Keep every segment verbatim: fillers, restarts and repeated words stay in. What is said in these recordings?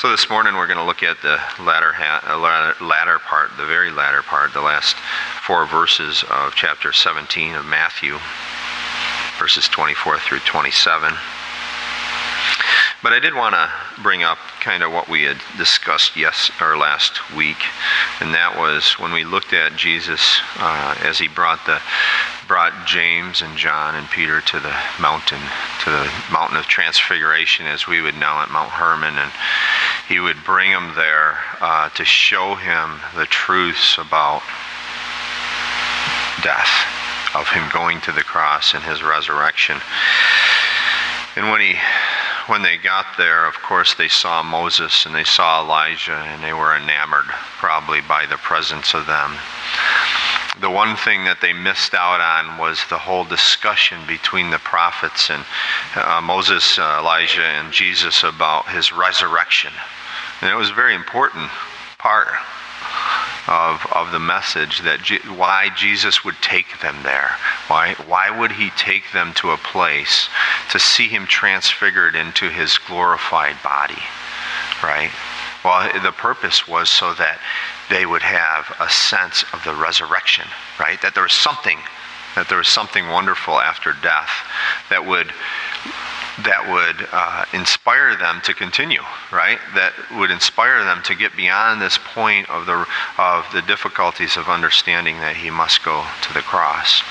So this morning we're going to look at the latter, ha- latter part, the very latter part, the last four verses of chapter seventeen of Matthew, verses twenty-four through twenty-seven. But I did want to bring up kind of what we had discussed yes or last week, and that was when we looked at Jesus uh, as he brought the brought James and John and Peter to the mountain, to the mountain of transfiguration, as we would know at Mount Hermon, and he would bring them there uh, to show him the truths about death, of him going to the cross and his resurrection. And when he When they got there, of course, they saw Moses and they saw Elijah, and they were enamored probably by the presence of them. The one thing that they missed out on was the whole discussion between the prophets and uh, Moses, uh, Elijah, and Jesus about his resurrection. And it was a very important part of of the message, that G- why Jesus would take them there. Why why would he take them to a place to see him transfigured into his glorified body, right? Well, the purpose was so that they would have a sense of the resurrection, right? That there was something, that there was something wonderful after death that would that would uh, inspire them to continue, right? That would inspire them to get beyond this point of the of the difficulties of understanding that he must go to the cross.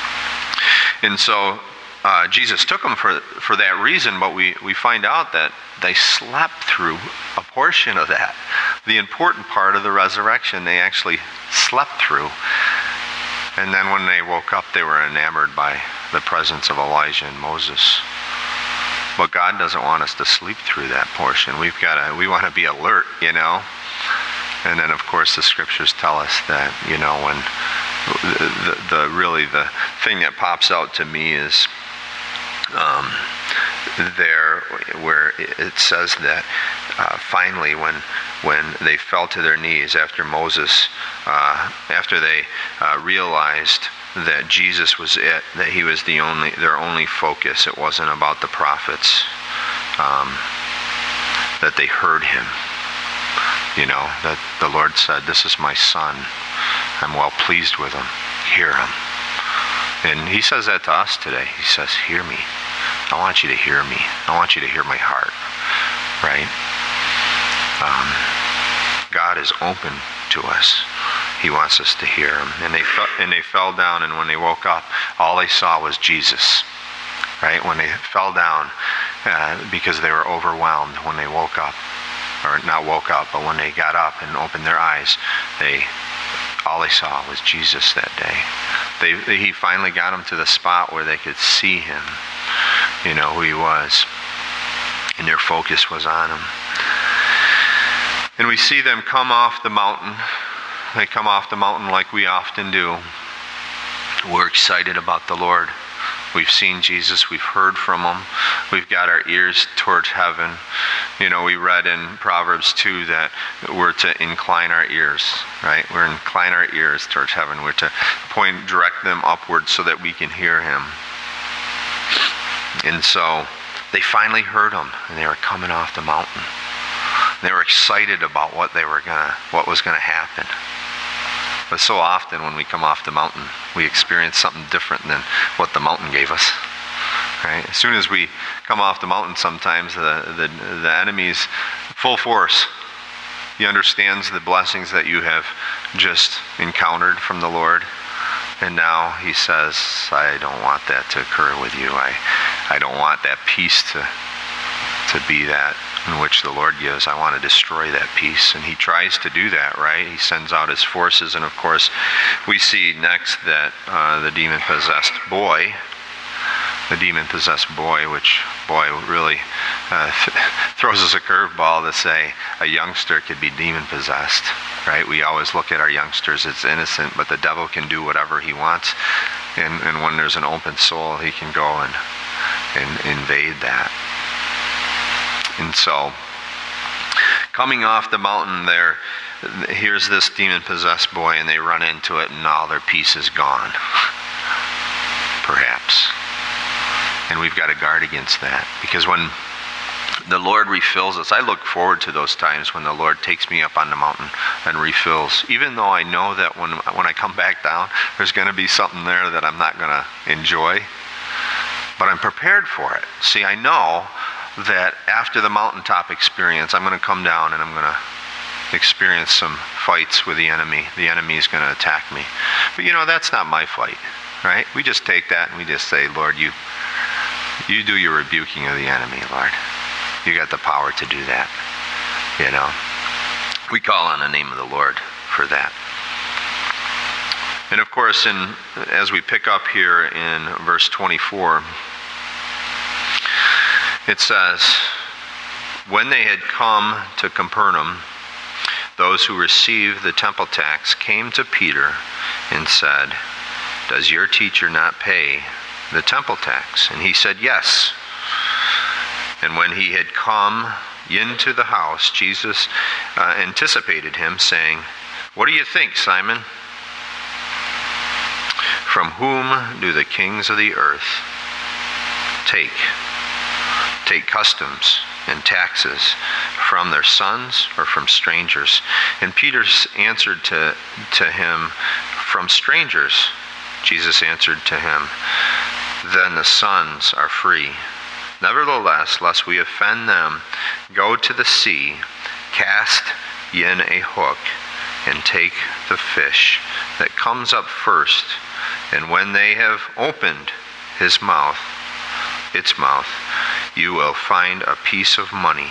And so uh, Jesus took them for for that reason, but we, we find out that they slept through a portion of that. The important part of the resurrection, they actually slept through. And then when they woke up, they were enamored by the presence of Elijah and Moses. But God doesn't want us to sleep through that portion. We've got to, we want to be alert, you know. And then, of course, the scriptures tell us that, you know, when the, the, the really the thing that pops out to me is um, there where it says that uh, finally when when they fell to their knees after Moses, uh, after they uh, realized that Jesus was it, that he was the only, their only focus. It wasn't about the prophets. Um, that they heard him. You know, that the Lord said, "This is my son. I'm well pleased with him. Hear him." And he says that to us today. He says, "Hear me. I want you to hear me. I want you to hear my heart." Right? Um, God is open to us. He wants us to hear him. And they fe- and they fell down, and when they woke up, all they saw was Jesus. Right? When they fell down, uh, because they were overwhelmed, when they woke up, or not woke up, but when they got up and opened their eyes, they all they saw was Jesus that day. They, they he finally got them to the spot where they could see him, you know, who he was, and their focus was on him. And we see them come off the mountain. They come off the mountain like we often do. We're excited about the Lord. We've seen Jesus. We've heard from him. We've got our ears towards heaven. You know, we read in Proverbs two that we're to incline our ears, right? We're to incline our ears towards heaven. We're to point, direct them upward so that we can hear him. And so they finally heard him, and they were coming off the mountain. They were excited about what they were gonna, what was gonna happen. But so often when we come off the mountain, we experience something different than what the mountain gave us. Right? As soon as we come off the mountain, sometimes the, the, the enemy's full force. He understands the blessings that you have just encountered from the Lord. And now he says, "I don't want that to occur with you. I, I don't want that peace to, to be that in which the Lord gives. I want to destroy that peace." And he tries to do that, right? He sends out his forces. And of course, we see next that uh, the demon-possessed boy, the demon-possessed boy, which, boy, really uh, th- throws us a curveball to say a youngster could be demon-possessed, right? We always look at our youngsters as innocent, but the devil can do whatever he wants. And, and when there's an open soul, he can go and, and invade that. And so, coming off the mountain there, here's this demon-possessed boy, and they run into it, and all their peace is gone. Perhaps. And we've got to guard against that. Because when the Lord refills us. I look forward to those times when the Lord takes me up on the mountain and refills, even though I know that when, when I come back down, there's going to be something there that I'm not going to enjoy. But I'm prepared for it. See, I know that after the mountaintop experience, I'm going to come down and I'm going to experience some fights with the enemy. The enemy is going to attack me. But you know, that's not my fight, right? We just take that and we just say, Lord, you, you do your rebuking of the enemy, Lord. You got the power to do that, you know. We call on the name of the Lord for that. And of course, in, as we pick up here in verse twenty-four, it says, when they had come to Capernaum, those who received the temple tax came to Peter and said, does your teacher not pay the temple tax? And he said, yes. And when he had come into the house, Jesus uh, anticipated him, saying, what do you think, Simon? From whom do the kings of the earth take, take customs and taxes? From their sons or from strangers? And Peter answered to, to him, from strangers. Jesus answered to him, then the sons are free. Nevertheless, lest we offend them, go to the sea, cast in a hook, and take the fish that comes up first. And when they have opened his mouth, its mouth, you will find a piece of money.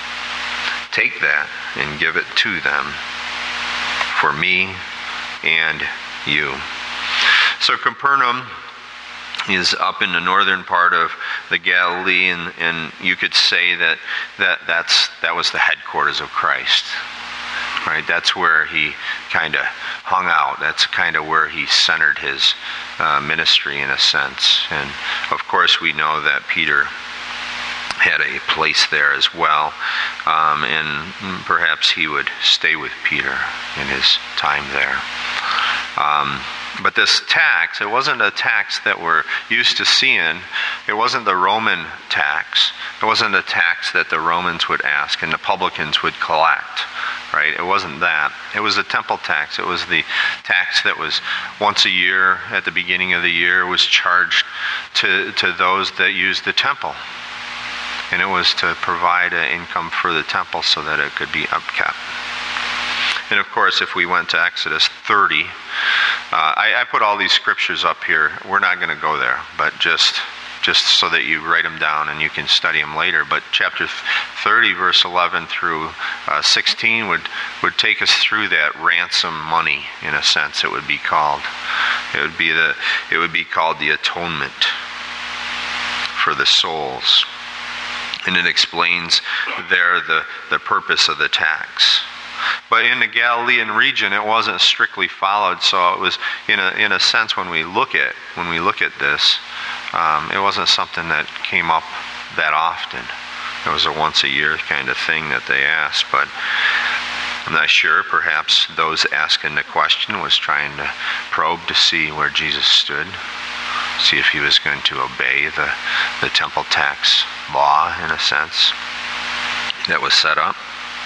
Take that and give it to them, for me and you. So Capernaum is up in the northern part of the Galilee, and, and you could say that, that that's that was the headquarters of Christ. Right? That's where he kind of hung out. That's kind of where he centered his uh, ministry in a sense. And of course we know that Peter had a place there as well, um, and perhaps he would stay with Peter in his time there. Um, But this tax, it wasn't a tax that we're used to seeing. It wasn't the Roman tax. It wasn't a tax that the Romans would ask and the publicans would collect, right? It wasn't that. It was a temple tax. It was the tax that was once a year, at the beginning of the year, was charged to, to those that used the temple. And it was to provide an income for the temple so that it could be upkept. And of course, if we went to Exodus thirty, uh, I, I put all these scriptures up here. We're not going to go there, but just just so that you write them down and you can study them later. But chapter thirty, verse eleven through uh, sixteen would, would take us through that ransom money, in a sense it would be called. It would be the it would be called the atonement for the souls. And it explains there the, the purpose of the tax. But in the Galilean region, it wasn't strictly followed. So it was, in a in a sense, when we look at when we look at this, um, it wasn't something that came up that often. It was a once a year kind of thing that they asked. But I'm not sure. Perhaps those asking the question was trying to probe to see where Jesus stood, see if he was going to obey the the temple tax law, in a sense, that was set up.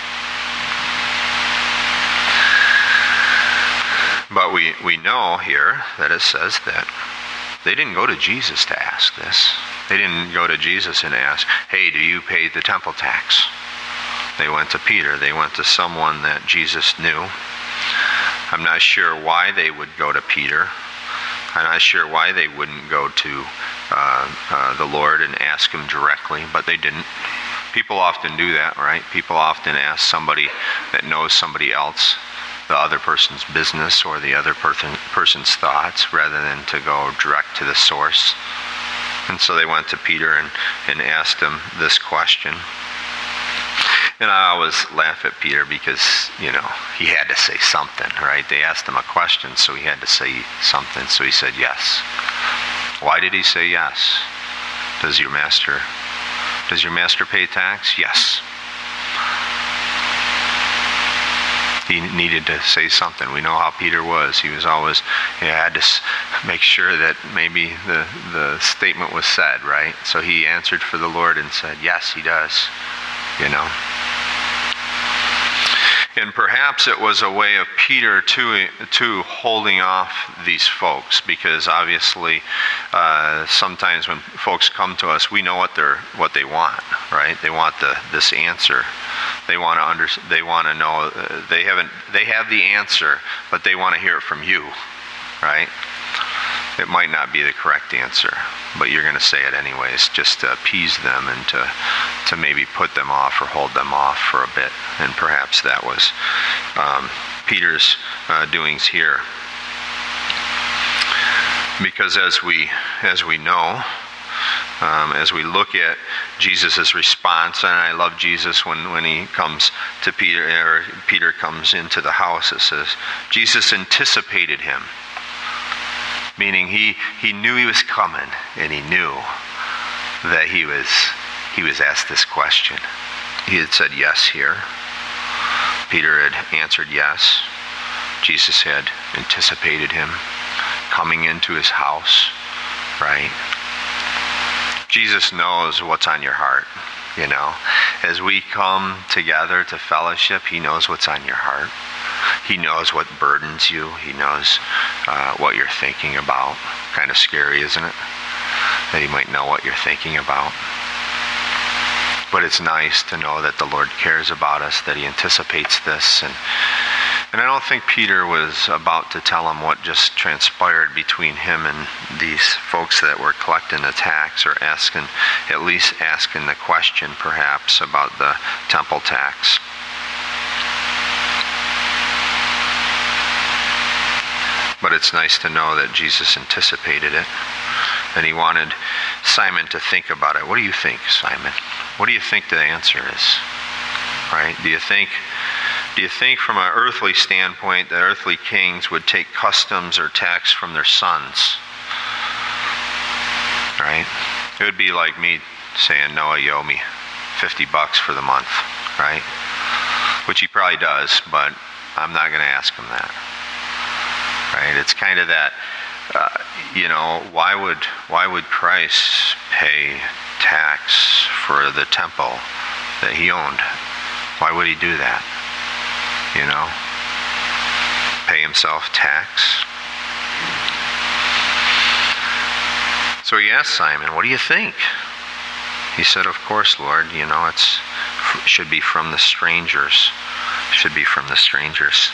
But we, we know here that it says that they didn't go to Jesus to ask this. They didn't go to Jesus and ask, hey, do you pay the temple tax? They went to Peter. They went to someone that Jesus knew. I'm not sure why they would go to Peter. I'm not sure why they wouldn't go to uh, uh, the Lord and ask him directly, but they didn't. People often do that, right? People often ask somebody that knows somebody else the other person's business or the other person, person's thoughts rather than to go direct to the source. And so they went to Peter and, and asked him this question. And I always laugh at Peter because, you know, he had to say something, right? They asked him a question, so he had to say something. So he said yes. Why did he say yes? Does your master, does your master pay tax? Yes. He needed to say something. We know how Peter was. He was always, he had to make sure that maybe the, the statement was said, right? So he answered for the Lord and said, yes, he does. you know. And perhaps it was a way of Peter to, to holding off these folks, because obviously uh, sometimes when folks come to us, we know what they're what they want, right? They want the this answer. They want to under, They want to know. Uh, they haven't. They have the answer, but they want to hear it from you, right? It might not be the correct answer, but you're going to say it anyways, just to appease them and to to maybe put them off or hold them off for a bit. And perhaps that was um, Peter's uh, doings here. Because as we as we know, um, as we look at Jesus' response, and I love Jesus when, when he comes to Peter, or Peter comes into the house, it says, Jesus anticipated him. Meaning he, he knew he was coming, and he knew that he was he was asked this question. He had said yes here. Peter had answered yes. Jesus had anticipated him coming into his house, right? Jesus knows what's on your heart, you know. As we come together to fellowship, he knows what's on your heart. He knows what burdens you. He knows uh, what you're thinking about. Kind of scary, isn't it? That he might know what you're thinking about. But it's nice to know that the Lord cares about us, that he anticipates this. And and I don't think Peter was about to tell him what just transpired between him and these folks that were collecting the tax, or asking, at least asking the question perhaps about the temple tax. But it's nice to know that Jesus anticipated it, and he wanted Simon to think about it. What do you think, Simon? What do you think the answer is? Right? Do you think, do you think from an earthly standpoint that earthly kings would take customs or tax from their sons? Right? It would be like me saying, Noah, you owe me fifty bucks for the month, right? Which he probably does, but I'm not going to ask him that. Right? It's kind of that, uh, you know, why would why would Christ pay tax for the temple that he owned? Why would he do that? You know? Pay himself tax? So he asked Simon, what do you think? He said, of course, Lord, you know, it's should be from the strangers. Should be from the strangers.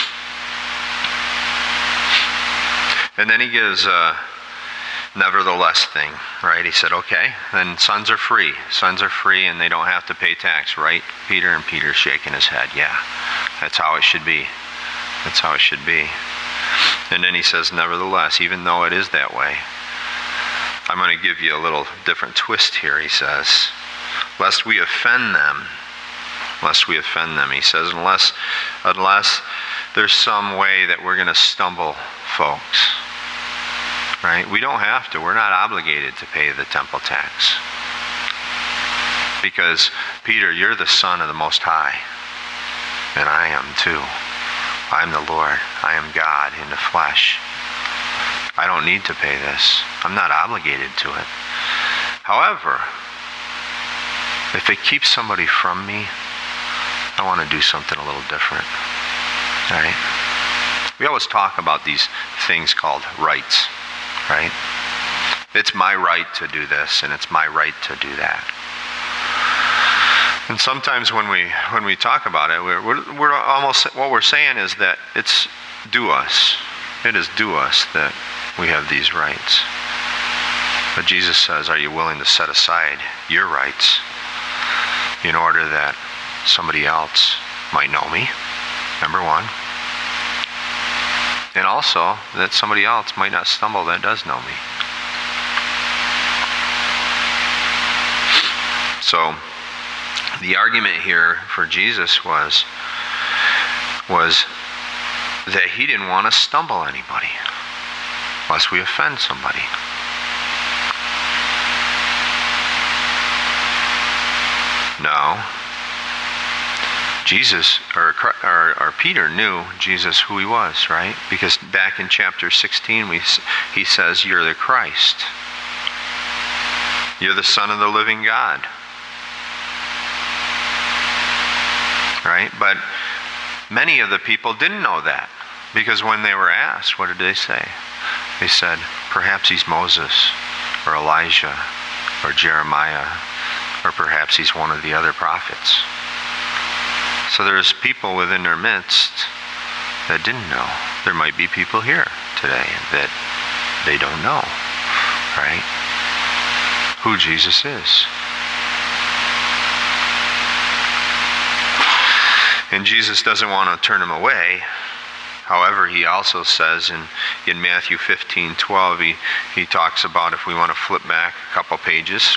And then he gives a nevertheless thing, right? He said, okay, then sons are free. Sons are free and they don't have to pay tax, right, Peter? And Peter's shaking his head. Yeah, that's how it should be. That's how it should be. And then he says, nevertheless, even though it is that way, I'm going to give you a little different twist here, he says. Lest we offend them. Lest we offend them, he says, unless, unless there's some way that we're going to stumble folks. Right? We don't have to. We're not obligated to pay the temple tax. Because, Peter, you're the Son of the Most High. And I am too. I'm the Lord. I am God in the flesh. I don't need to pay this. I'm not obligated to it. However, if it keeps somebody from me, I want to do something a little different. Right? We always talk about these things called rights. Right? It's my right to do this, and it's my right to do that. And sometimes when we when we talk about it, we're, we're, we're almost, what we're saying is that it's due us. It is due us that we have these rights. But Jesus says, are you willing to set aside your rights in order that somebody else might know me? Number one. And also, that somebody else might not stumble that does know me. So, the argument here for Jesus was, was that he didn't want to stumble anybody, lest we offend somebody. No. Jesus, or, or, or Peter knew Jesus who he was, right? Because back in chapter sixteen, we, he says, you're the Christ. You're the Son of the living God. right? But many of the people didn't know that, because when they were asked, what did they say? They said, perhaps he's Moses or Elijah or Jeremiah, or perhaps he's one of the other prophets. So there's people within their midst that didn't know. There might be people here today that they don't know, right? Who Jesus is. And Jesus doesn't want to turn them away. However, he also says in, in Matthew fifteen twelve, he, he talks about, if we want to flip back a couple pages,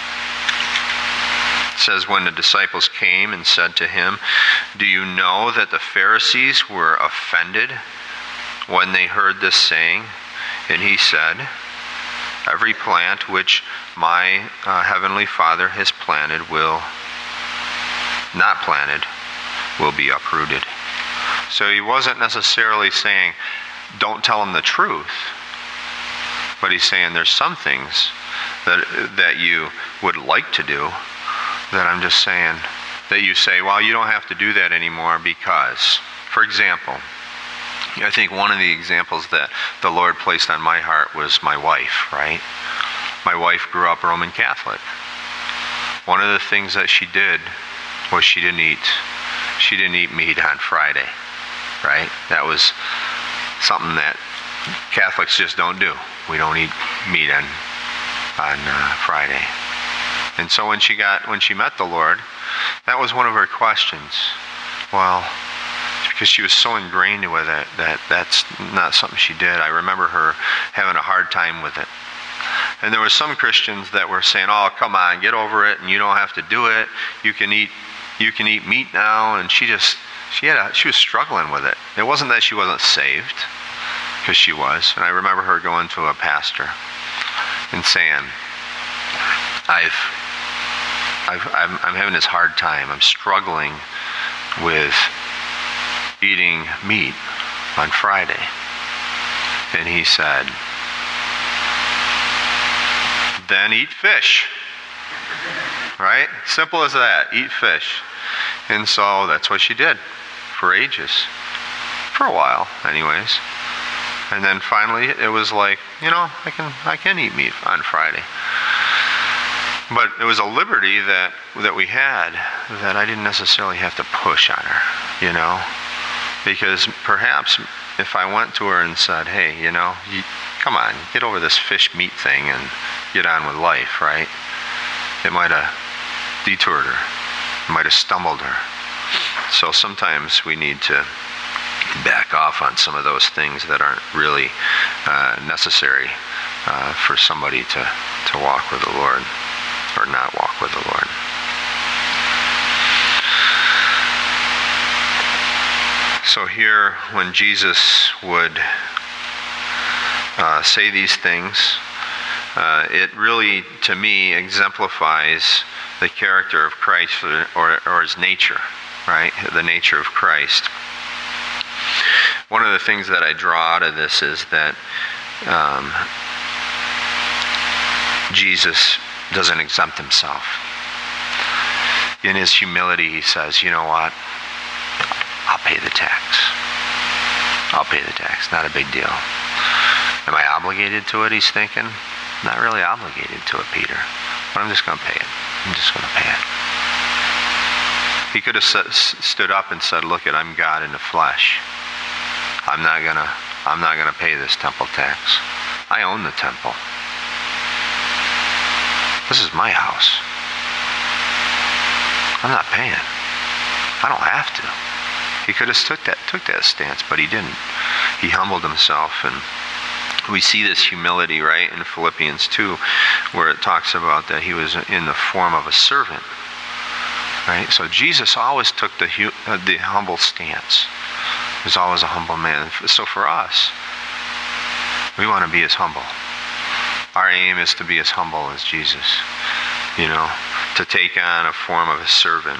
it says, when the disciples came and said to him, do you know that the Pharisees were offended when they heard this saying? And he said, every plant which my uh, heavenly Father has planted will, not planted, will be uprooted. So he wasn't necessarily saying, don't tell them the truth. But he's saying there's some things that that you would like to do that I'm just saying, that you say, well, you don't have to do that anymore because, for example, I think one of the examples that the Lord placed on my heart was my wife, right? My wife grew up Roman Catholic. One of the things that she did was she didn't eat. She didn't eat meat on Friday, right? That was something that Catholics just don't do. We don't eat meat on on uh, Friday. And so when she got when she met the Lord, that was one of her questions. Well, because she was so ingrained with it that that's not something she did. I remember her having a hard time with it. And there were some Christians that were saying, "Oh, come on, get over it, and you don't have to do it. You can eat, you can eat meat now." And she just, she had, a, she was struggling with it. It wasn't that she wasn't saved, because she was. And I remember her going to a pastor and saying, "I've, I've, I'm, I'm having this hard time. I'm struggling with eating meat on Friday." And he said, "Then eat fish." Right? Simple as that. Eat fish. And so that's what she did for ages. For a while, anyways. And then finally it was like, you know, I can I can eat meat on Friday. But it was a liberty that that we had that I didn't necessarily have to push on her, you know? Because perhaps if I went to her and said, "Hey, you know, you, come on, get over this fish meat thing and get on with life," right? It might have detoured her. It might have stumbled her. So sometimes we need to back off on some of those things that aren't really uh, necessary uh, for somebody to, to walk with the Lord or not walk with the Lord. So here, when Jesus would uh, say these things, uh, it really, to me, exemplifies the character of Christ, or, or, or his nature, right? The nature of Christ. One of the things that I draw out of this is that um, Jesus doesn't exempt himself. In his humility, he says, "You know what? I'll pay the tax. I'll pay the tax. Not a big deal. Am I obligated to it?" He's thinking. Not really obligated to it, Peter. But I'm just going to pay it. I'm just going to pay it. He could have st- stood up and said, "Look, it, I'm God in the flesh. I'm not gonna. I'm not gonna pay this temple tax. I own the temple. This is my house. I'm not paying. I don't have to." He could have took that took that stance, but he didn't. He humbled himself, and we see this humility, right, in Philippians two, where it talks about that he was in the form of a servant, right? So Jesus always took the hu- uh, the humble stance. He was always a humble man. So for us, we want to be as humble. Our aim is to be as humble as Jesus, you know, to take on a form of a servant.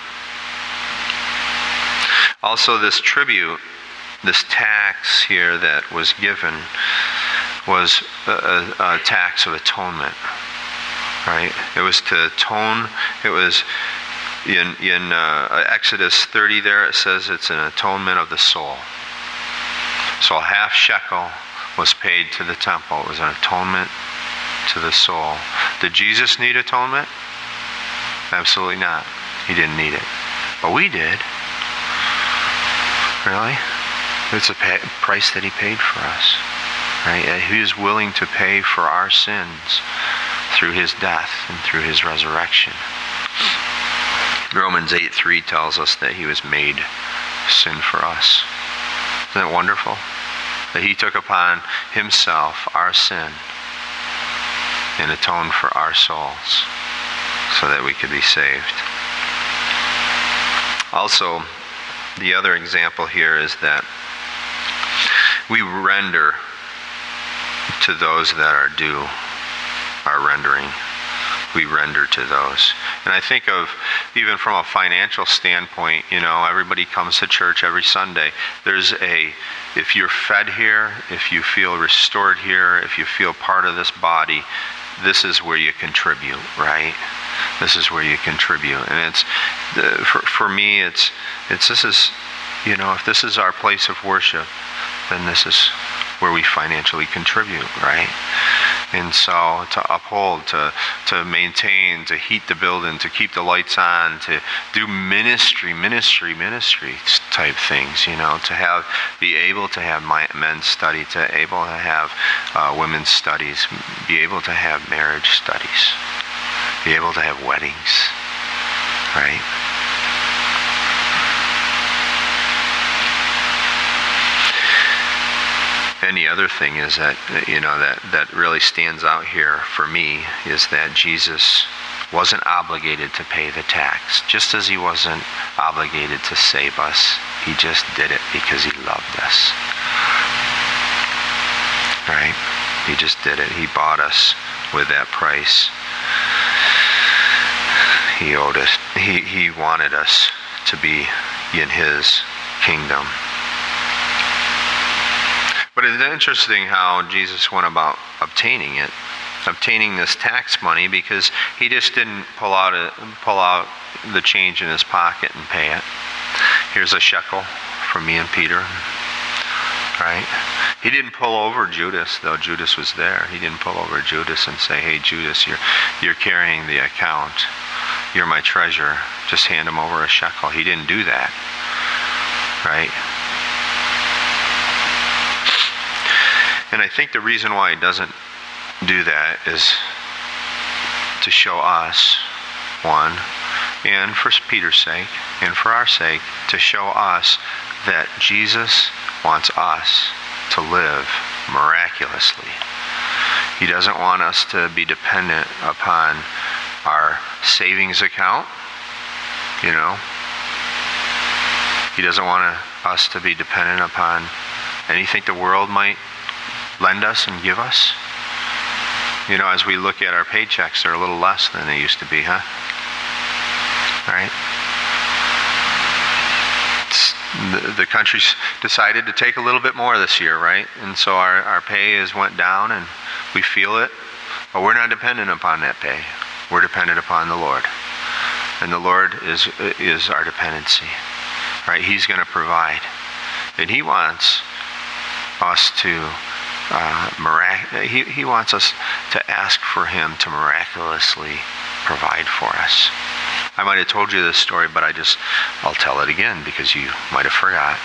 Also, this tribute, this tax here that was given, was a, a, a tax of atonement, right? It was to atone. It was In, in uh, Exodus thirty there, it says it's an atonement of the soul. So a half shekel was paid to the temple. It was an atonement to the soul. Did Jesus need atonement? Absolutely not. He didn't need it. But we did. Really? It's a pay, price that he paid for us. Right? He was willing to pay for our sins through his death and through his resurrection. Romans eight three tells us that he was made sin for us. Isn't that wonderful? That he took upon himself our sin and atoned for our souls so that we could be saved. Also, the other example here is that we render to those that are due our rendering. We render to those. And I think of, even from a financial standpoint, you know, everybody comes to church every Sunday. There's a, if you're fed here, if you feel restored here, if you feel part of this body, this is where you contribute, right? This is where you contribute. And it's, for, for me, it's, it's, this is, you know, if this is our place of worship, then this is where we financially contribute, right? And so to uphold, to to maintain, to heat the building, to keep the lights on, to do ministry, ministry, ministry type things, you know, to have, be able to have my, men's study, to able to have uh, women's studies, be able to have marriage studies, be able to have weddings, right? And the other thing is that, you know, that, that really stands out here for me is that Jesus wasn't obligated to pay the tax, just as he wasn't obligated to save us. He just did it because he loved us. Right? He just did it. He bought us with that price. He owed us. He, he wanted us to be in his kingdom. But it's interesting how Jesus went about obtaining it, obtaining this tax money, because he just didn't pull out a, pull out the change in his pocket and pay it. Here's a shekel from me and Peter, right? He didn't pull over Judas, though Judas was there. He didn't pull over Judas and say, "Hey, Judas, you're you're carrying the account. You're my treasure. Just hand him over a shekel." He didn't do that, right? And I think the reason why he doesn't do that is to show us, one, and for Peter's sake, and for our sake, to show us that Jesus wants us to live miraculously. He doesn't want us to be dependent upon our savings account, you know. He doesn't want us to be dependent upon anything the world might lend us and give us. You know, as we look at our paychecks, they're a little less than they used to be, huh? Right? The, the country's decided to take a little bit more this year, right? And so our, our pay has went down and we feel it, but we're not dependent upon that pay. We're dependent upon the Lord. And the Lord is is our dependency, right? He's going to provide. And he wants us to Uh, mirac- he, he wants us to ask for him to miraculously provide for us. I might have told you this story, but I just, I'll tell it again because you might have forgot.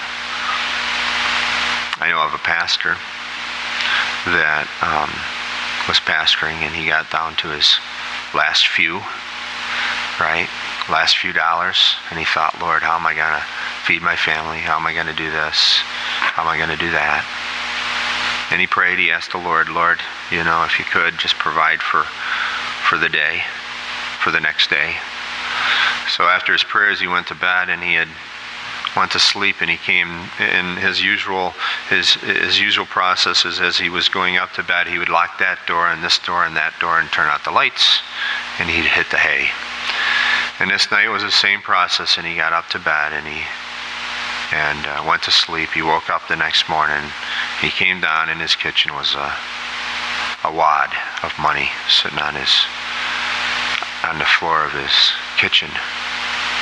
I know of a pastor that um, was pastoring, and he got down to his last few, right? Last few dollars, and he thought, "Lord, how am I going to feed my family? How am I going to do this? How am I going to do that?" And he prayed, he asked the Lord, "Lord, you know, if you could, just provide for for the day, for the next day." So after his prayers, he went to bed, and he had went to sleep, and he came in his usual his his usual processes. As he was going up to bed, he would lock that door and this door and that door and turn out the lights, and he'd hit the hay. And this night was the same process, and he got up to bed, and he and uh, went to sleep. He woke up the next morning. He came down, in his kitchen was a, a wad of money sitting on his on the floor of his kitchen.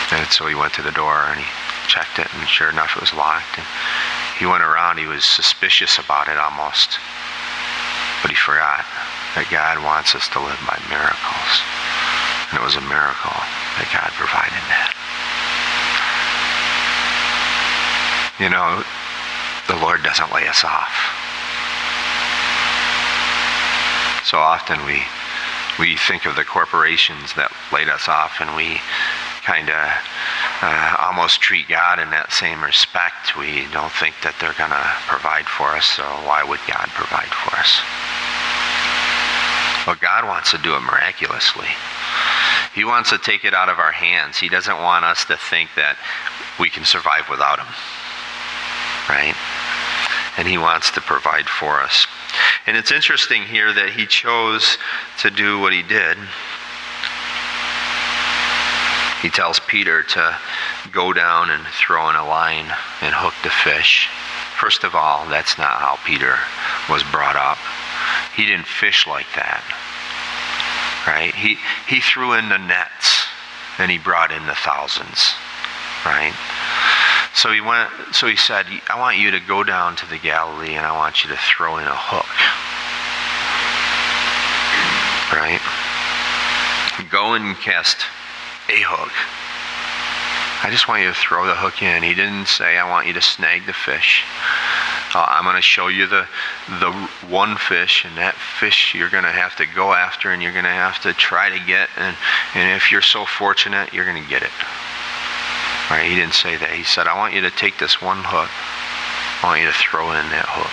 And so he went to the door and he checked it, and sure enough, it was locked. And he went around, he was suspicious about it almost. But he forgot that God wants us to live by miracles. And it was a miracle that God provided that. You know, the Lord doesn't lay us off. So often we we think of the corporations that laid us off, and we kind of uh, almost treat God in that same respect. We don't think that they're going to provide for us, so why would God provide for us? Well, God wants to do it miraculously. He wants to take it out of our hands. He doesn't want us to think that we can survive without him, right? And he wants to provide for us. And it's interesting here that he chose to do what he did. He tells Peter to go down and throw in a line and hook the fish. First of all, that's not how Peter was brought up. He didn't fish like that, right? He he threw in the nets and he brought in the thousands, right? So he went. So he said, "I want you to go down to the Galilee and I want you to throw in a hook, right? Go and cast a hook. I just want you to throw the hook in." He didn't say, "I want you to snag the fish. Uh, I'm going to show you the the one fish, and that fish you're going to have to go after, and you're going to have to try to get, and, and if you're so fortunate, you're going to get it." Right? He didn't say that. He said, "I want you to take this one hook. I want you to throw in that hook.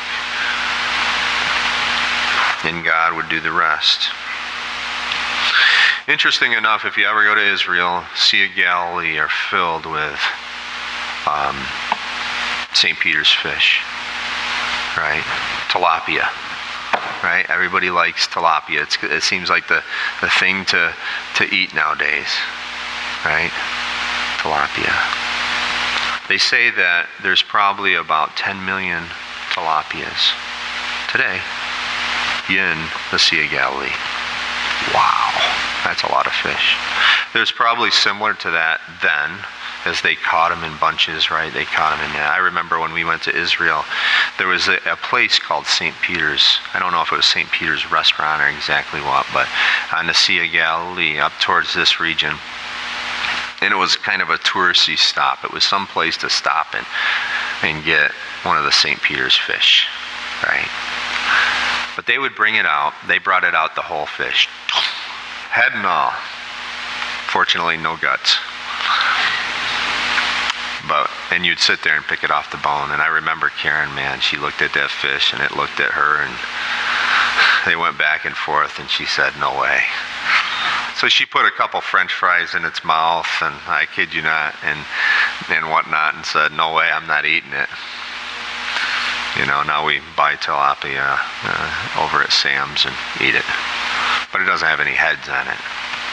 And God would do the rest." Interesting enough, if you ever go to Israel, Sea of Galilee are filled with um, Saint Peter's fish, right? Tilapia, right? Everybody likes tilapia. It's, it seems like the, the thing to, to eat nowadays, right? Tilapia. They say that there's probably about ten million tilapias today in the Sea of Galilee. Wow. That's a lot of fish. There's probably similar to that then, as they caught them in bunches, right? They caught them in that. I remember when we went to Israel, there was a, a place called Saint Peter's. I don't know if it was Saint Peter's restaurant or exactly what, but on the Sea of Galilee, up towards this region. And it was kind of a touristy stop. It was some place to stop and, and get one of the Saint Peter's fish, right? But they would bring it out. They brought it out, the whole fish. Head and all. Fortunately, no guts. But, and you'd sit there and pick it off the bone. And I remember Karen, man, she looked at that fish and it looked at her, and they went back and forth, and she said, "No way." So she put a couple French fries in its mouth, and I kid you not, and, and whatnot, and said, "No way, I'm not eating it." You know, now we buy tilapia uh, over at Sam's and eat it. But it doesn't have any heads on it.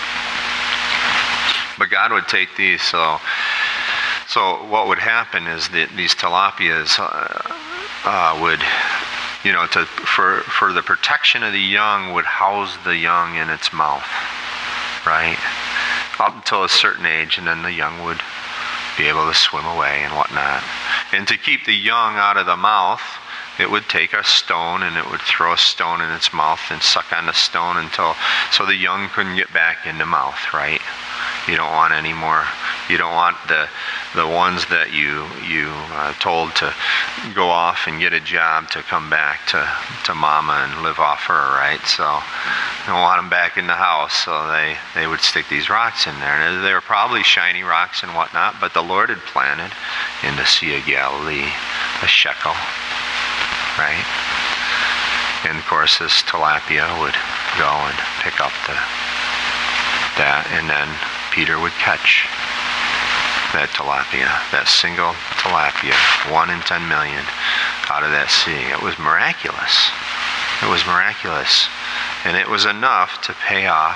But God would take these, so so what would happen is that these tilapias uh, uh, would, you know, to for for the protection of the young, would house the young in its mouth, right? Up until a certain age, and then the young would be able to swim away and whatnot. And to keep the young out of the mouth, it would take a stone and it would throw a stone in its mouth and suck on the stone until, so the young couldn't get back in the mouth, right? You don't want any more, you don't want the the ones that you you uh, told to go off and get a job to come back to, to mama and live off her, right? So you don't want them back in the house, so they, they would stick these rocks in there. And they were probably shiny rocks and whatnot, but the Lord had planted in the Sea of Galilee a shekel, right? And of course this tilapia would go and pick up the that, and then Peter would catch that tilapia, that single tilapia, one in ten million out of that sea. It was miraculous. It was miraculous. And it was enough to pay off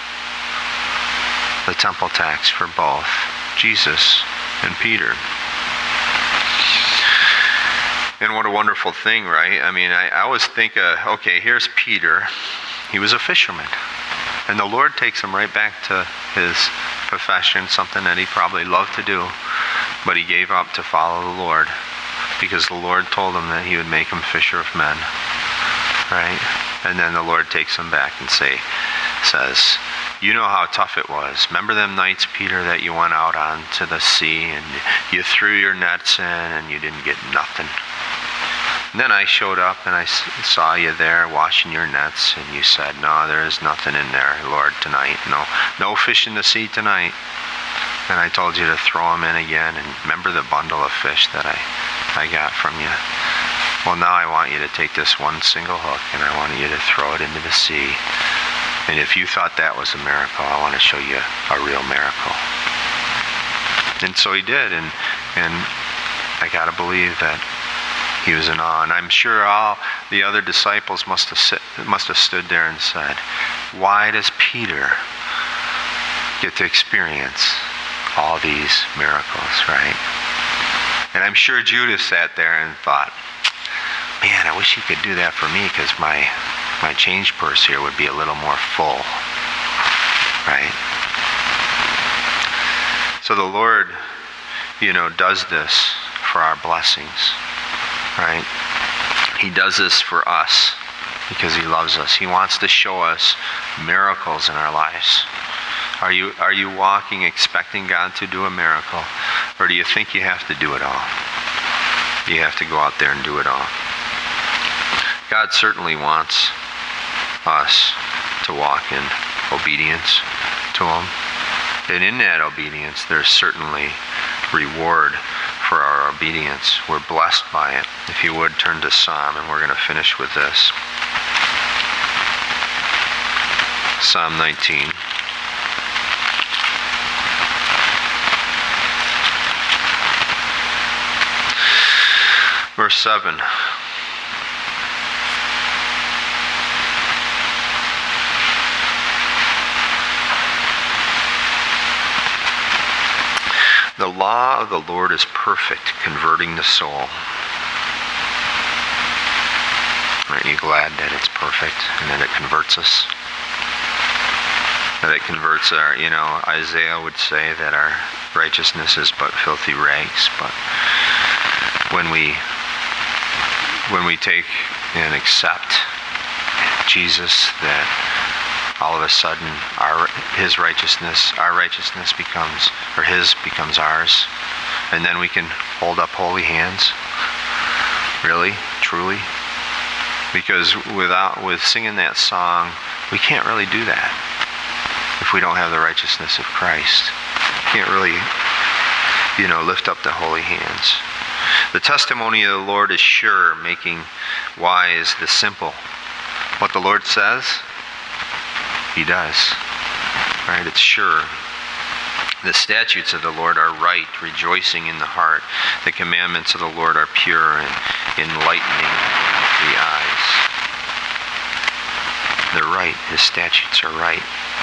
the temple tax for both Jesus and Peter. And what a wonderful thing, right? I mean, I, I always think, uh, okay, here's Peter. He was a fisherman. And the Lord takes him right back to his profession, something that he probably loved to do, but he gave up to follow the Lord because the Lord told him that he would make him fisher of men, right? And then the Lord takes him back and say, says, you know how tough it was. Remember them nights, Peter, that you went out onto the sea and you threw your nets in and you didn't get nothing? And then I showed up and I saw you there washing your nets, and you said, no, there is nothing in there, Lord, tonight. No, no fish in the sea tonight. And I told you to throw them in again, and remember the bundle of fish that I, I got from you. Well, now I want you to take this one single hook and I want you to throw it into the sea. And if you thought that was a miracle, I want to show you a real miracle. And so he did, and and I got to believe that he was in awe. And I'm sure all the other disciples must have sit, must have stood there and said, why does Peter get to experience all these miracles, right? And I'm sure Judas sat there and thought, man, I wish he could do that for me, because my my change purse here would be a little more full, right? So the Lord, you know, does this for our blessings, right? He does this for us because he loves us. He wants to show us miracles in our lives. Are you are you walking expecting God to do a miracle, or do you think you have to do it all? You have to go out there and do it all. God certainly wants us to walk in obedience to him. And in that obedience, there's certainly reward for our obedience. We're blessed by it. If you would, turn to Psalm, and we're going to finish with this. Psalm nineteen. Verse seven. The law of the Lord is perfect, converting the soul. Aren't you glad that it's perfect and that it converts us? That it converts our, you know, Isaiah would say that our righteousness is but filthy rags, but when we when we take and accept Jesus, that all of a sudden our his righteousness, our righteousness becomes, or his becomes ours. And then we can hold up holy hands. Really? Truly? Because without with singing that song, we can't really do that if we don't have the righteousness of Christ. Can't really, you know, lift up the holy hands. The testimony of the Lord is sure, making wise the simple. What the Lord says, he does. Right? It's sure. The statutes of the Lord are right, rejoicing in the heart. The commandments of the Lord are pure and enlightening the eyes. They're right. His statutes are right.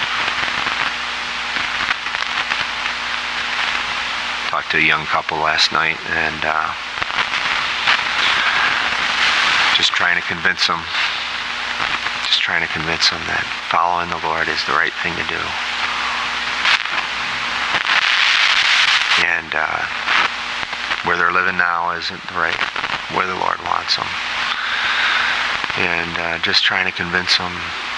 Talked to a young couple last night, and uh, just trying to convince them, just trying to convince them that following the Lord is the right thing to do. And uh, where they're living now isn't the right where the Lord wants them. And uh, just trying to convince them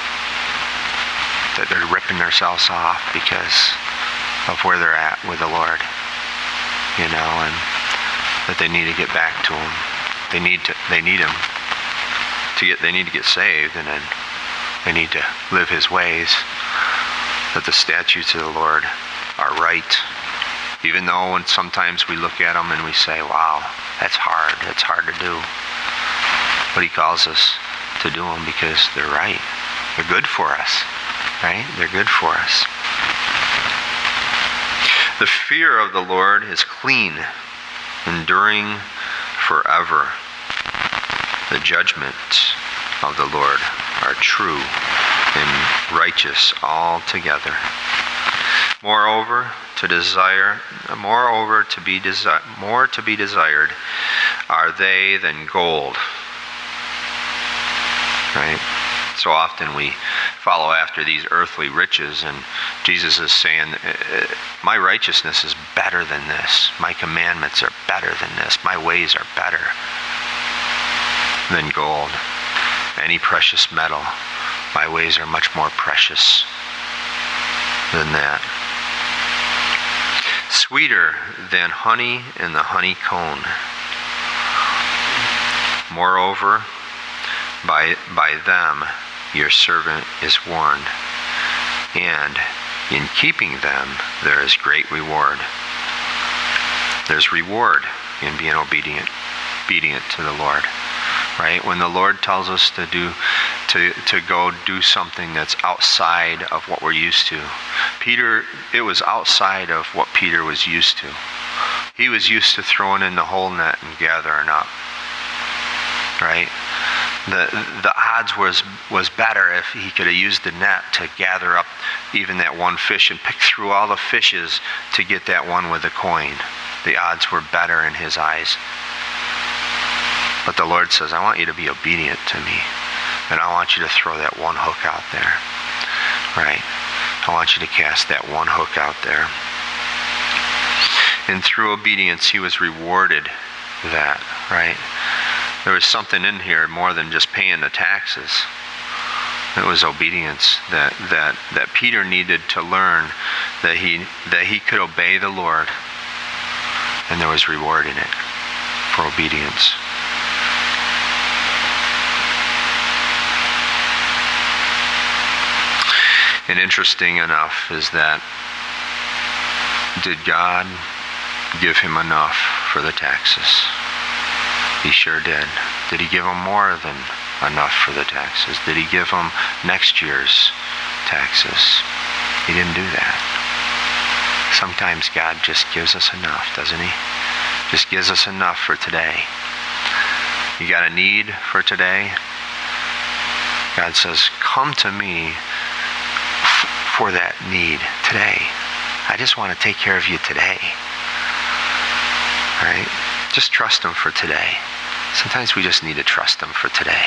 that they're ripping themselves off because of where they're at with the Lord. You know, and that they need to get back to him. They need to. They need him to get. They need to get saved, and then they need to live his ways. That the statutes of the Lord are right, even though when sometimes we look at them and we say, "Wow, that's hard. That's hard to do." But he calls us to do them because they're right. They're good for us, right? They're good for us. The fear of the Lord is clean, enduring forever. The judgments of the Lord are true and righteous altogether. Moreover, to desire, moreover to be desi- more to be desired are they than gold. Right? So often we follow after these earthly riches, and Jesus is saying, my righteousness is better than this. My commandments are better than this. My ways are better than gold, any precious metal. My ways are much more precious than that. Sweeter than honey in the honeycomb. Moreover, by, by them your servant is warned, and in keeping them there is great reward. There's reward in being obedient, obedient to the Lord. Right? When the Lord tells us to do, to, to go do something that's outside of what we're used to. Peter, it was outside of what Peter was used to. He was used to throwing in the whole net and gathering up. Right? The the odds was was better if he could have used the net to gather up even that one fish and pick through all the fishes to get that one with the coin. The odds were better in his eyes. But the Lord says, I want you to be obedient to me. And I want you to throw that one hook out there. Right? I want you to cast that one hook out there. And through obedience, he was rewarded that. Right? There was something in here more than just paying the taxes. It was obedience that, that, that Peter needed to learn that he, that he could obey the Lord. And there was reward in it for obedience. And interesting enough is that, did God give him enough for the taxes? He sure did. Did he give him more than enough for the taxes? Did he give him next year's taxes? He didn't do that. Sometimes God just gives us enough, doesn't he? Just gives us enough for today. You got a need for today? God says, come to me for that need today. I just want to take care of you today. Right? Just trust him for today. Sometimes we just need to trust him for today.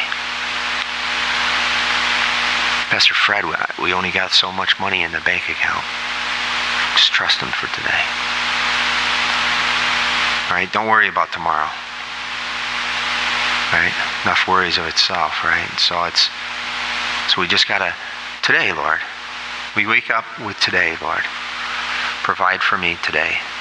Pastor Fred, we only got so much money in the bank account. Just trust him for today. Right? Don't worry about tomorrow. Right? Enough worries of itself, right? So it's so we just gotta today, Lord. We wake up with today, Lord. Provide for me today.